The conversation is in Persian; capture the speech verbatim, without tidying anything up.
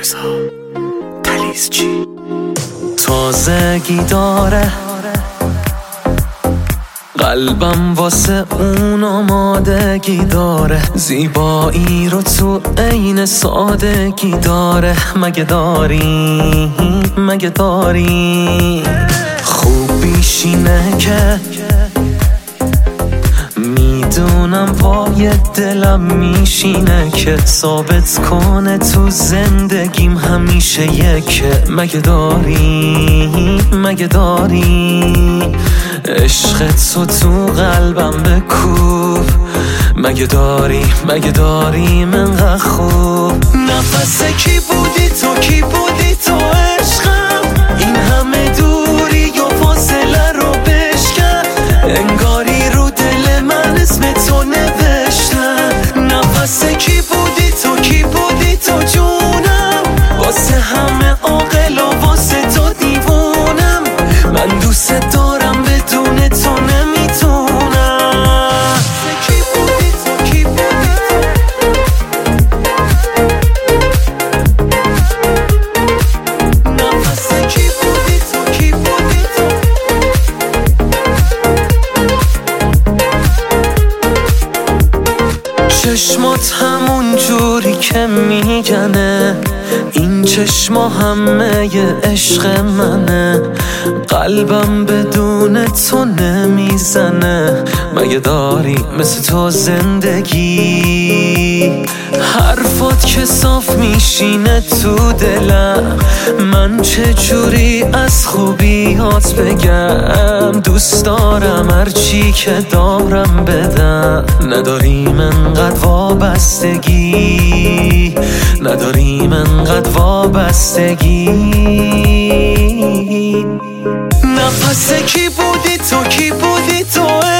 مرتضی تلیزچی تازگی داره قلبم واسه اون آمادگی داره، زیبایی رو تو عین سادگی داره. مگه داری مگه داری خوبیش اینه که میدونم وای دلم میشینه که ثابت کنه تو زندگیم همیشه یکه. مگه داری مگه داری عشق تو تو قلبم بکوب. مگه داری مگه داری منقدر خوب. نفس کی بودی تو کی بودی تو عشقم، این همه دوری و فاصله رو بشکن، انگاری رو دل من اسم تو نوشتم. نفس کی بودی تو کی بودی تو جونم، واسه همه عاقل و واسه تو دیوونم. من دوست دارم بدون تو نمیتونم. کی بودی تو کی بودی تو، نفس کی بودی تو کی بودی تو. چشمات همون جوری که میگنه، این چشما همه ی عشق منه، قلبم بدون تو نمیزنه. مگه داری مثل تو زندگی، حرفات که صاف میشینه تو دلم، من چه جوری از خوبیات بگم. دوست دارم هرچی که دارم بدم، نداریم انقدر وابستگی، نداریم انقدر وابستگی. نفس کی بودی تو کی بودی تو